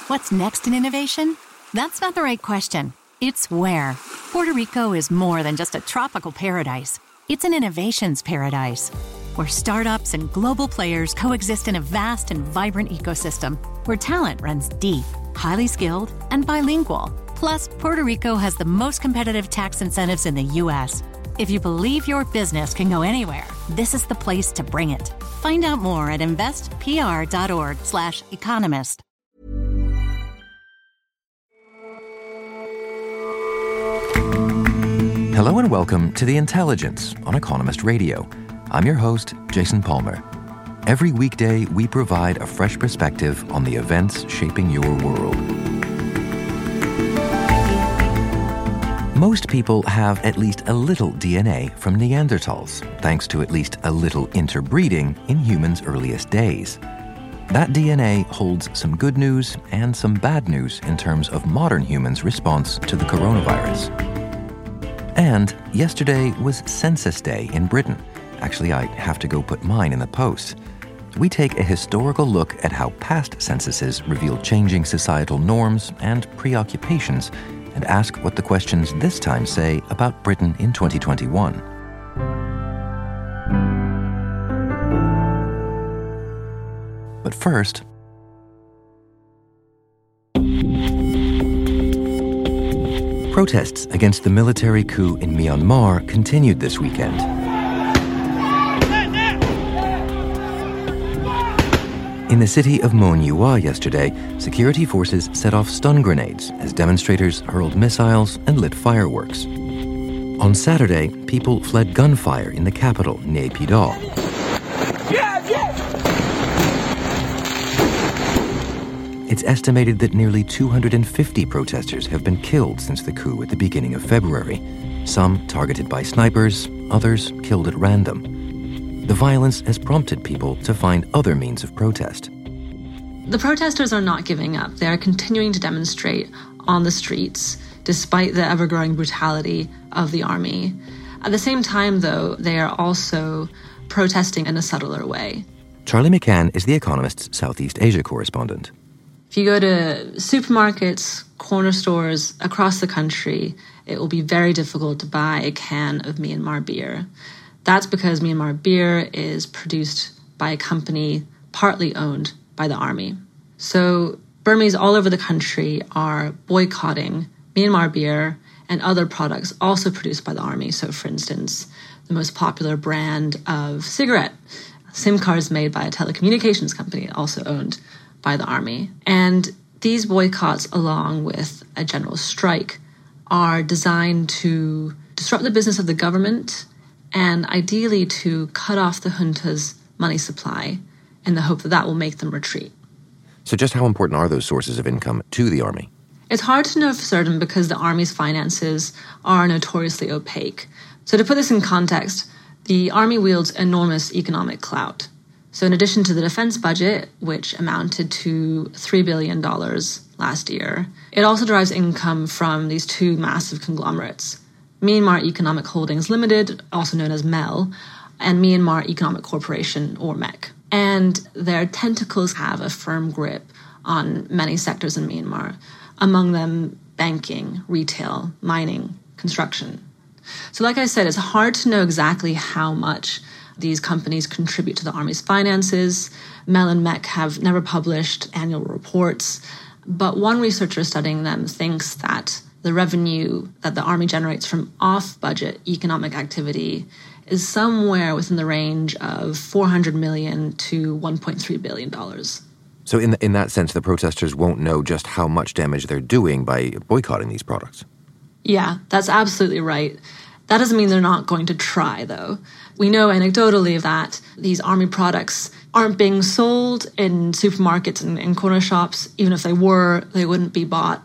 What's next in innovation? That's not the right question. It's where. Puerto Rico is more than just a tropical paradise. It's an innovations paradise, where startups and global players coexist in a vast and vibrant ecosystem, where talent runs deep, highly skilled, and bilingual. Plus, Puerto Rico has the most competitive tax incentives in the U.S. If you believe your business can go anywhere, this is the place to bring it. Find out more at investpr.org/economist. Hello and welcome to The Intelligence on Economist Radio. I'm your host, Jason Palmer. Every weekday, we provide a fresh perspective on the events shaping your world. Most people have at least a little DNA from Neanderthals, thanks to at least a little interbreeding in humans' earliest days. That DNA holds some good news and some bad news in terms of modern humans' response to the coronavirus. And yesterday was Census Day in Britain. Actually, I have to go put mine in the post. We take a historical look at how past censuses reveal changing societal norms and preoccupations, and ask what the questions this time say about Britain in 2021. But first, protests against the military coup in Myanmar continued this weekend. In the city of Mon Yua yesterday, security forces set off stun grenades as demonstrators hurled missiles and lit fireworks. On Saturday, people fled gunfire in the capital, Naypyidaw. It's estimated that nearly 250 protesters have been killed since the coup at the beginning of February, some targeted by snipers, others killed at random. The violence has prompted people to find other means of protest. The protesters are not giving up. They are continuing to demonstrate on the streets, despite the ever-growing brutality of the army. At the same time, though, they are also protesting in a subtler way. Charlie McCann is The Economist's Southeast Asia correspondent. If you go to supermarkets, corner stores across the country, it will be very difficult to buy a can of Myanmar beer. That's because Myanmar beer is produced by a company partly owned by the army. So Burmese all over the country are boycotting Myanmar beer and other products also produced by the army. So, for instance, the most popular brand of cigarette, SIM cards made by a telecommunications company also owned by the army. And these boycotts, along with a general strike, are designed to disrupt the business of the government and ideally to cut off the junta's money supply in the hope that that will make them retreat. So just how important are those sources of income to the army? It's hard to know for certain because the army's finances are notoriously opaque. So to put this in context, the army wields enormous economic clout. So in addition to the defense budget, which amounted to $3 billion last year, it also derives income from these two massive conglomerates, Myanmar Economic Holdings Limited, also known as MEL, and Myanmar Economic Corporation, or MEC. And their tentacles have a firm grip on many sectors in Myanmar, among them banking, retail, mining, construction. So like I said, it's hard to know exactly how much these companies contribute to the army's finances. MEL and MEC have never published annual reports, but one researcher studying them thinks that the revenue that the army generates from off-budget economic activity is somewhere within the range of $400 million to $1.3 billion. So in that sense, the protesters won't know just how much damage they're doing by boycotting these products. Yeah, that's absolutely right. That doesn't mean they're not going to try, though. We know anecdotally that these army products aren't being sold in supermarkets and corner shops. Even if they were, they wouldn't be bought.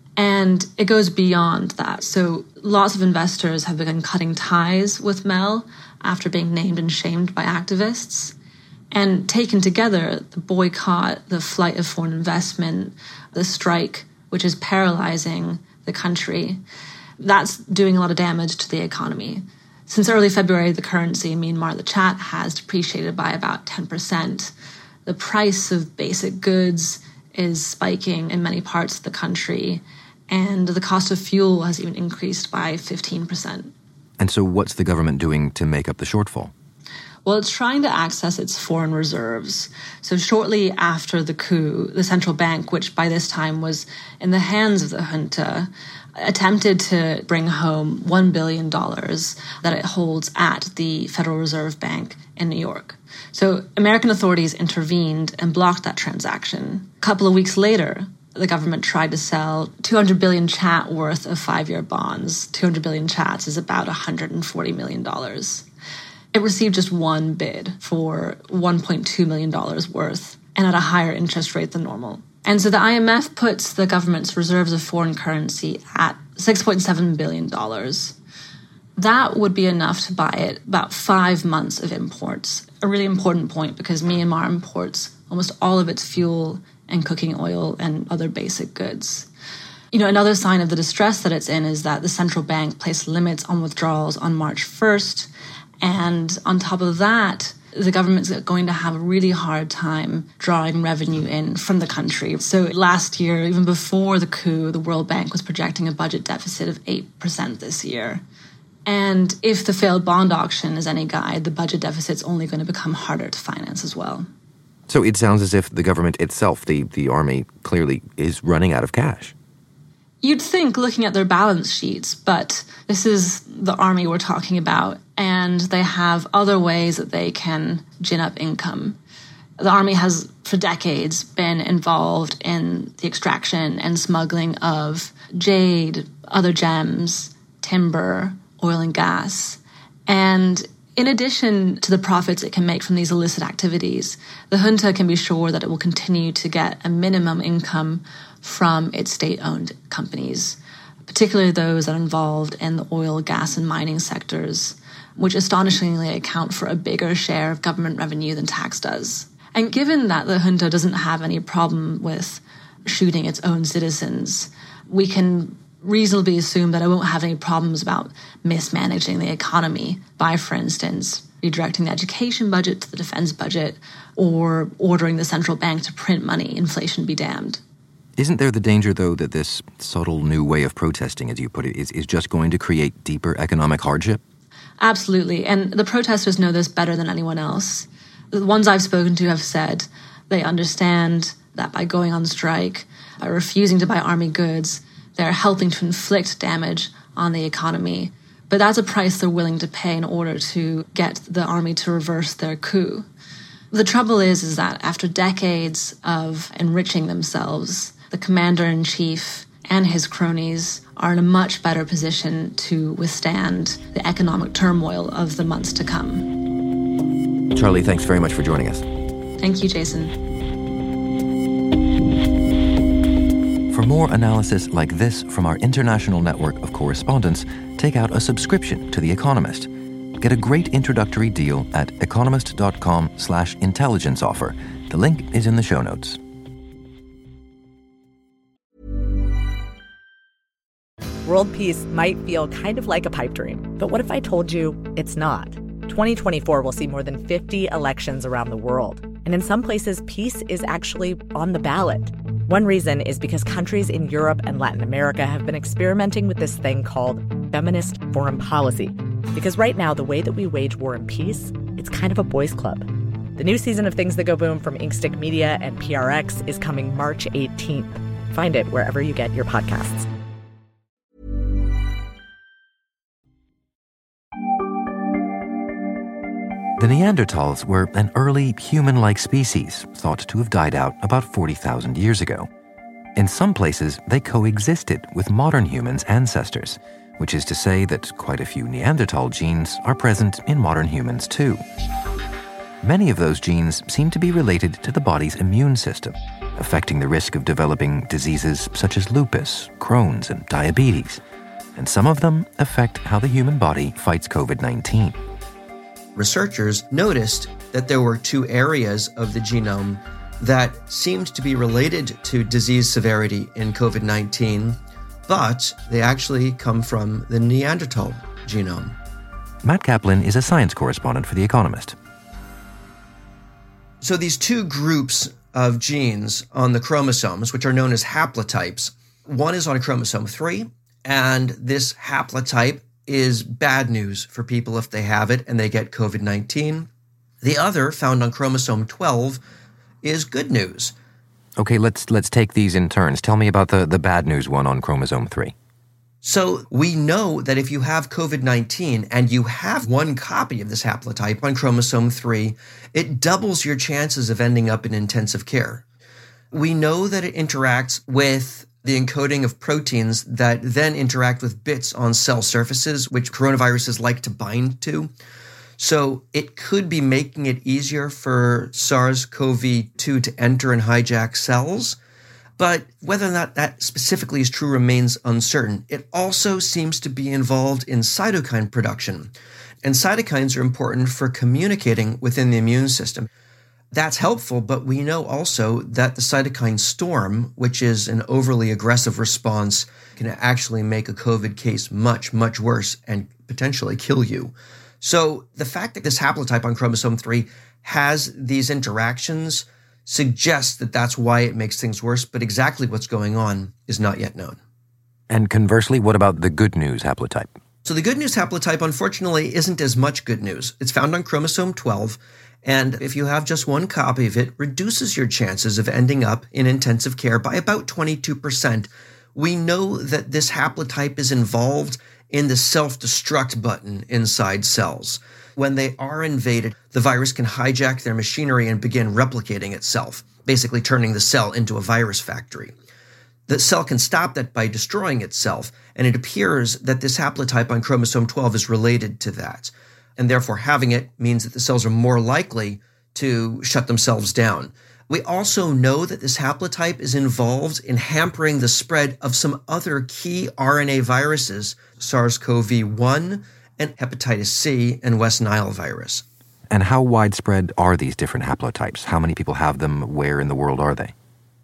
And it goes beyond that. So lots of investors have begun cutting ties with MEL after being named and shamed by activists. And taken together, the boycott, the flight of foreign investment, the strike, which is paralyzing the country, that's doing a lot of damage to the economy. Since early February, the currency in Myanmar, the kyat, has depreciated by about 10%. The price of basic goods is spiking in many parts of the country, and the cost of fuel has even increased by 15%. And so what's the government doing to make up the shortfall? Well, it's trying to access its foreign reserves. So shortly after the coup, the central bank, which by this time was in the hands of the junta, attempted to bring home $1 billion that it holds at the Federal Reserve Bank in New York. So American authorities intervened and blocked that transaction. A couple of weeks later, the government tried to sell 200 billion kyat worth of 5-year bonds. 200 billion kyats is about $140 million. It received just one bid for $1.2 million worth and at a higher interest rate than normal. And so the IMF puts the government's reserves of foreign currency at $6.7 billion. That would be enough to buy it about 5 months of imports. A really important point because Myanmar imports almost all of its fuel and cooking oil and other basic goods. Another sign of the distress that it's in is that the central bank placed limits on withdrawals on March 1st. And on top of that, the government's going to have a really hard time drawing revenue in from the country. So last year, even before the coup, the World Bank was projecting a budget deficit of 8% this year. And if the failed bond auction is any guide, the budget deficit's only going to become harder to finance as well. So it sounds as if the government itself, the army, clearly is running out of cash. You'd think looking at their balance sheets, but this is the army we're talking about, and they have other ways that they can gin up income. The army has, for decades, been involved in the extraction and smuggling of jade, other gems, timber, oil and gas. And in addition to the profits it can make from these illicit activities, the junta can be sure that it will continue to get a minimum income from its state-owned companies, particularly those that are involved in the oil, gas, and mining sectors, which astonishingly account for a bigger share of government revenue than tax does. And given that the junta doesn't have any problem with shooting its own citizens, we can reasonably assume that it won't have any problems about mismanaging the economy by, for instance, redirecting the education budget to the defense budget or ordering the central bank to print money, inflation be damned. Isn't there the danger, though, that this subtle new way of protesting, as you put it, is just going to create deeper economic hardship? Absolutely. And the protesters know this better than anyone else. The ones I've spoken to have said they understand that by going on strike, by refusing to buy army goods, they're helping to inflict damage on the economy. But that's a price they're willing to pay in order to get the army to reverse their coup. The trouble is that after decades of enriching themselves, the commander-in-chief and his cronies are in a much better position to withstand the economic turmoil of the months to come. Charlie, thanks very much for joining us. Thank you, Jason. For more analysis like this from our international network of correspondents, take out a subscription to The Economist. Get a great introductory deal at economist.com/intelligence offer. The link is in the show notes. World peace might feel kind of like a pipe dream, but what if I told you it's not? 2024 will see more than 50 elections around the world, and in some places, peace is actually on the ballot. One reason is because countries in Europe and Latin America have been experimenting with this thing called feminist foreign policy. Because right now, the way that we wage war and peace, it's kind of a boys' club. The new season of Things That Go Boom from Inkstick Media and PRX is coming March 18th. Find it wherever you get your podcasts. The Neanderthals were an early human-like species thought to have died out about 40,000 years ago. In some places, they coexisted with modern humans' ancestors, which is to say that quite a few Neanderthal genes are present in modern humans too. Many of those genes seem to be related to the body's immune system, affecting the risk of developing diseases such as lupus, Crohn's, and diabetes. And some of them affect how the human body fights COVID-19. Researchers noticed that there were two areas of the genome that seemed to be related to disease severity in COVID-19, but they actually come from the Neanderthal genome. Matt Kaplan is a science correspondent for The Economist. So these two groups of genes on the chromosomes, which are known as haplotypes. One is on chromosome 3, and this haplotype is bad news for people if they have it and they get COVID-19. The other, found on chromosome 12, is good news. Okay, let's take these in turns. Tell me about the bad news one on chromosome 3. So we know that if you have COVID-19 and you have one copy of this haplotype on chromosome 3, it doubles your chances of ending up in intensive care. We know that it interacts with the encoding of proteins that then interact with bits on cell surfaces, which coronaviruses like to bind to. So it could be making it easier for SARS-CoV-2 to enter and hijack cells. But whether or not that specifically is true remains uncertain. It also seems to be involved in cytokine production. And cytokines are important for communicating within the immune system. That's helpful, but we know also that the cytokine storm, which is an overly aggressive response, can actually make a COVID case much, much worse and potentially kill you. So the fact that this haplotype on chromosome 3 has these interactions suggests that that's why it makes things worse, but exactly what's going on is not yet known. And conversely, what about the good news haplotype? So the good news haplotype, unfortunately, isn't as much good news. It's found on chromosome 12, and if you have just one copy of it, reduces your chances of ending up in intensive care by about 22%. We know that this haplotype is involved in the self-destruct button inside cells. When they are invaded, the virus can hijack their machinery and begin replicating itself, basically turning the cell into a virus factory. The cell can stop that by destroying itself, and it appears that this haplotype on chromosome 12 is related to that. And therefore, having it means that the cells are more likely to shut themselves down. We also know that this haplotype is involved in hampering the spread of some other key RNA viruses, SARS-CoV-1, and hepatitis C and West Nile virus. And how widespread are these different haplotypes? How many people have them? Where in the world are they?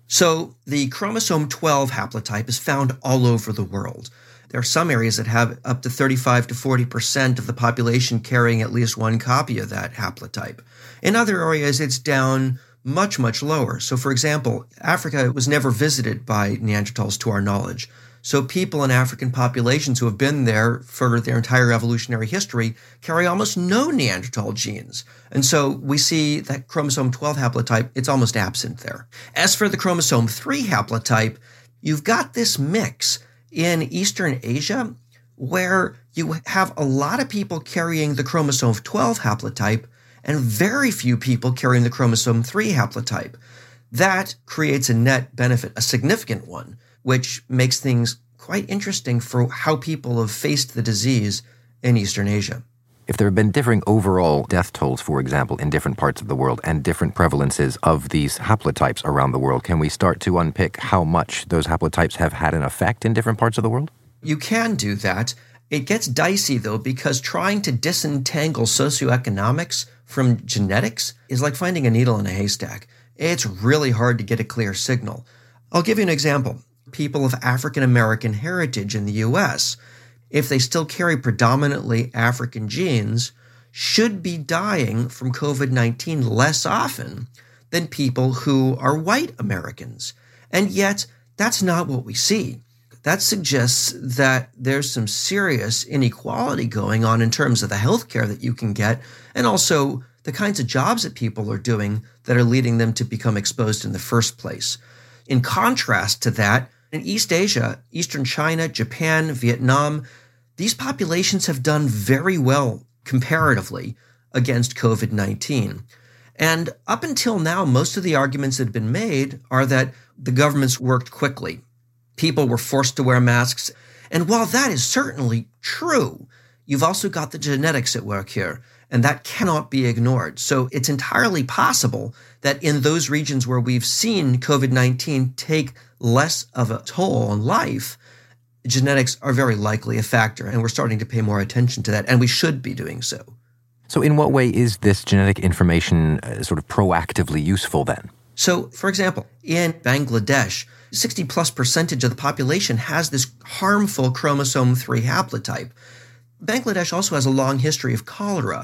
So the chromosome 12 haplotype is found all over the world. There are some areas that have up to 35 to 40% of the population carrying at least one copy of that haplotype. In other areas, it's down much, much lower. So, for example, Africa was never visited by Neanderthals to our knowledge. So people in African populations who have been there for their entire evolutionary history carry almost no Neanderthal genes. And so we see that chromosome 12 haplotype, it's almost absent there. As for the chromosome 3 haplotype, you've got this mix in Eastern Asia where you have a lot of people carrying the chromosome 12 haplotype and very few people carrying the chromosome 3 haplotype. That creates a net benefit, a significant one, which makes things quite interesting for how people have faced the disease in Eastern Asia. If there have been differing overall death tolls, for example, in different parts of the world and different prevalences of these haplotypes around the world, can we start to unpick how much those haplotypes have had an effect in different parts of the world? You can do that. It gets dicey, though, because trying to disentangle socioeconomics from genetics is like finding a needle in a haystack. It's really hard to get a clear signal. I'll give you an example. People of African American heritage in the U.S., if they still carry predominantly African genes, should be dying from COVID-19 less often than people who are white Americans. And yet, that's not what we see. That suggests that there's some serious inequality going on in terms of the healthcare that you can get, and also the kinds of jobs that people are doing that are leading them to become exposed in the first place. In contrast to that, in East Asia, Eastern China, Japan, Vietnam, these populations have done very well comparatively against COVID-19. And up until now, most of the arguments that have been made are that the governments worked quickly. People were forced to wear masks. And while that is certainly true, you've also got the genetics at work here, and that cannot be ignored. So it's entirely possible that in those regions where we've seen COVID-19 take less of a toll on life, genetics are very likely a factor, and we're starting to pay more attention to that, and we should be doing so. So in what way is this genetic information sort of proactively useful then? So, for example, in Bangladesh, 60+% of the population has this harmful chromosome 3 haplotype. Bangladesh also has a long history of cholera.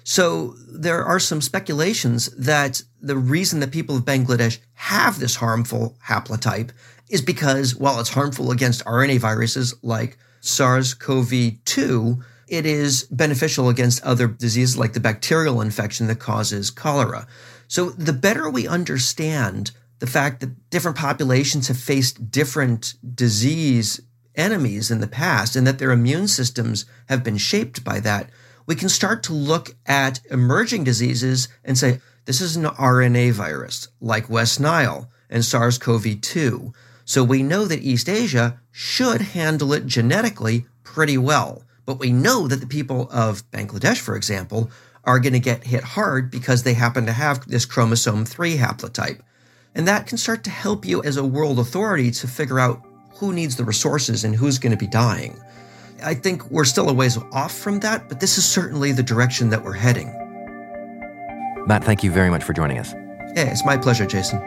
So there are some speculations that the reason that people of Bangladesh have this harmful haplotype is because, while it's harmful against RNA viruses like SARS-CoV-2, it is beneficial against other diseases like the bacterial infection that causes cholera. So the better we understand the fact that different populations have faced different disease enemies in the past and that their immune systems have been shaped by that, we can start to look at emerging diseases and say, this is an RNA virus like West Nile and SARS-CoV-2. So we know that East Asia should handle it genetically pretty well. But we know that the people of Bangladesh, for example, are going to get hit hard because they happen to have this chromosome 3 haplotype. And that can start to help you as a world authority to figure out who needs the resources and who's going to be dying. I think we're still a ways off from that, but this is certainly the direction that we're heading. Matt, thank you very much for joining us. Yeah, it's my pleasure, Jason.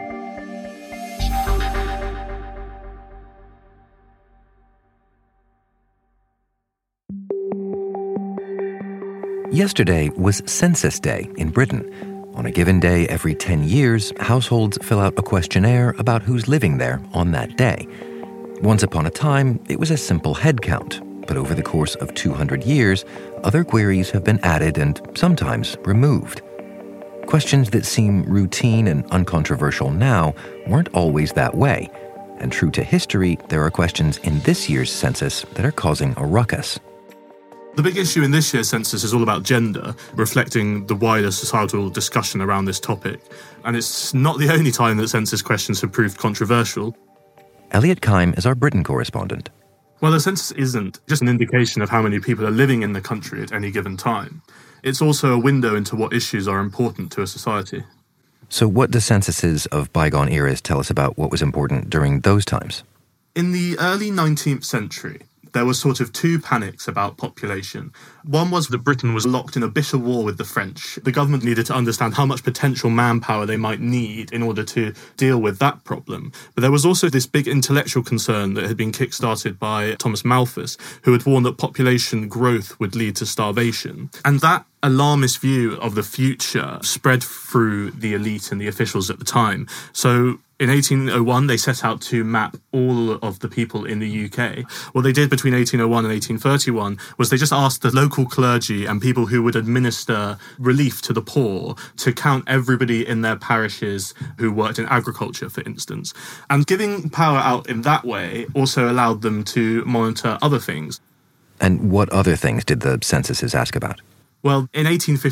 Yesterday was Census Day in Britain. On a given day every 10 years, households fill out a questionnaire about who's living there on that day. Once upon a time, it was a simple head count, but over the course of 200 years, other queries have been added and sometimes removed. Questions that seem routine and uncontroversial now weren't always that way. And true to history, there are questions in this year's census that are causing a ruckus. The big issue in this year's census is all about gender, reflecting the wider societal discussion around this topic. And it's not the only time that census questions have proved controversial. Elliot Keim is our Britain correspondent. Well, the census isn't just an indication of how many people are living in the country at any given time. It's also a window into what issues are important to a society. So what do censuses of bygone eras tell us about what was important during those times? In the early 19th century, there were sort of two panics about population. One was that Britain was locked in a bitter war with the French. The government needed to understand how much potential manpower they might need in order to deal with that problem. But there was also this big intellectual concern that had been kick-started by Thomas Malthus, who had warned that population growth would lead to starvation. And that alarmist view of the future spread through the elite and the officials at the time. So in 1801, they set out to map all of the people in the UK. What they did between 1801 and 1831 was they just asked the local clergy and people who would administer relief to the poor to count everybody in their parishes who worked in agriculture, for instance. And giving power out in that way also allowed them to monitor other things. And what other things did the censuses ask about? Well, in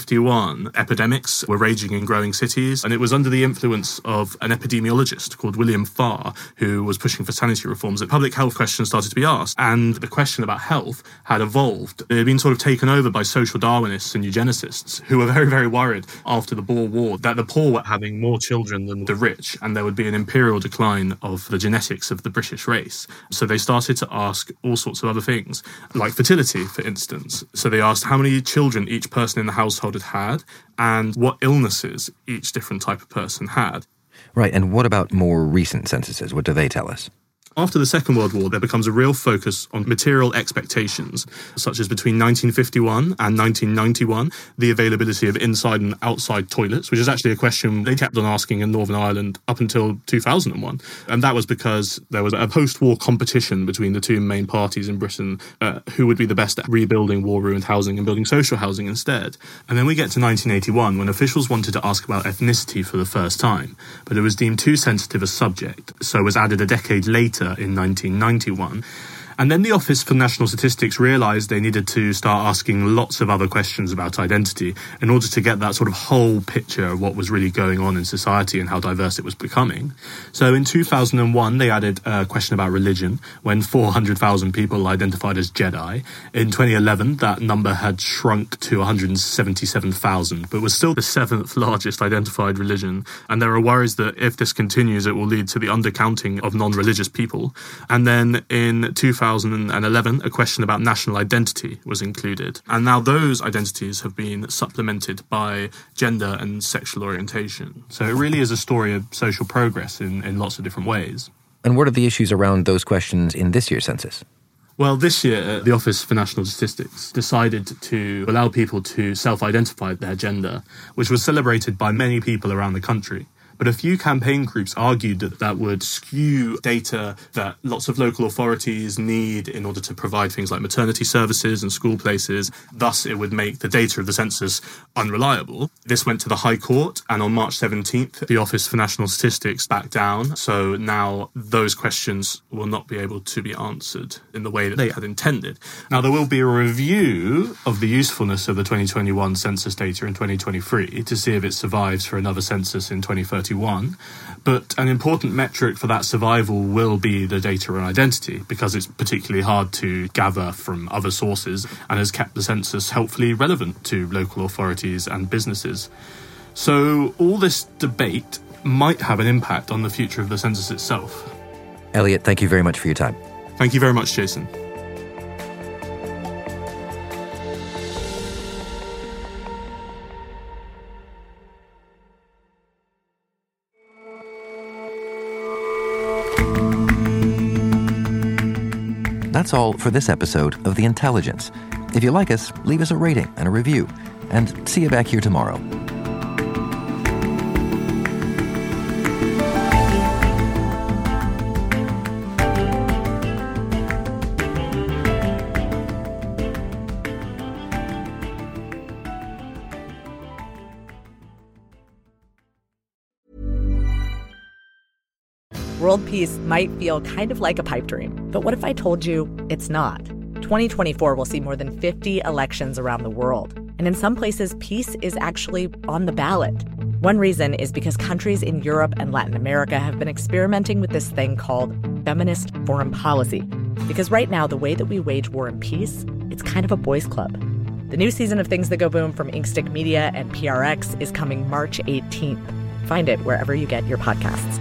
1851, epidemics were raging in growing cities, and it was under the influence of an epidemiologist called William Farr, who was pushing for sanitary reforms, that public health questions started to be asked. And the question about health had evolved. It had been sort of taken over by social Darwinists and eugenicists, who were very, very worried after the Boer War that the poor were having more children than the rich, and there would be an imperial decline of the genetics of the British race. So they started to ask all sorts of other things, like fertility, for instance. So they asked how many children each person in the household had and what illnesses each different type of person had. Right, and what about more recent censuses? What do they tell us? After the Second World War, there becomes a real focus on material expectations, such as between 1951 and 1991, the availability of inside and outside toilets, which is actually a question they kept on asking in Northern Ireland up until 2001. And that was because there was a post-war competition between the two main parties in Britain, who would be the best at rebuilding war-ruined housing and building social housing instead. And then we get to 1981, when officials wanted to ask about ethnicity for the first time, but it was deemed too sensitive a subject, so was added a decade later in 1991. And then the Office for National Statistics realised they needed to start asking lots of other questions about identity in order to get that sort of whole picture of what was really going on in society and how diverse it was becoming. So in 2001, they added a question about religion when 400,000 people identified as Jedi. In 2011, that number had shrunk to 177,000, but was still the seventh largest identified religion. And there are worries that if this continues, it will lead to the undercounting of non-religious people. And then in 2011, a question about national identity was included. And now those identities have been supplemented by gender and sexual orientation. So it really is a story of social progress in lots of different ways. And what are the issues around those questions in this year's census? Well, this year, the Office for National Statistics decided to allow people to self-identify their gender, which was celebrated by many people around the country. But a few campaign groups argued that that would skew data that lots of local authorities need in order to provide things like maternity services and school places. Thus, it would make the data of the census unreliable. This went to the High Court, and on March 17th, the Office for National Statistics backed down. So now those questions will not be able to be answered in the way that they had intended. Now, there will be a review of the usefulness of the 2021 census data in 2023 to see if it survives for another census in 2031. But an important metric for that survival will be the data on identity, because it's particularly hard to gather from other sources and has kept the census helpfully relevant to local authorities and businesses. So all this debate might have an impact on the future of the census itself. Elliot, thank you very much for your time. Thank you very much, Jason. That's all for this episode of The Intelligence. If you like us, leave us a rating and a review. And see you back here tomorrow. World peace might feel kind of like a pipe dream, but what if I told you it's not? 2024 will see more than 50 elections around the world, and in some places, peace is actually on the ballot. One reason is because countries in Europe and Latin America have been experimenting with this thing called feminist foreign policy. Because right now, the way that we wage war and peace, it's kind of a boys' club. The new season of Things That Go Boom from Inkstick Media and PRX is coming March 18th. Find it wherever you get your podcasts.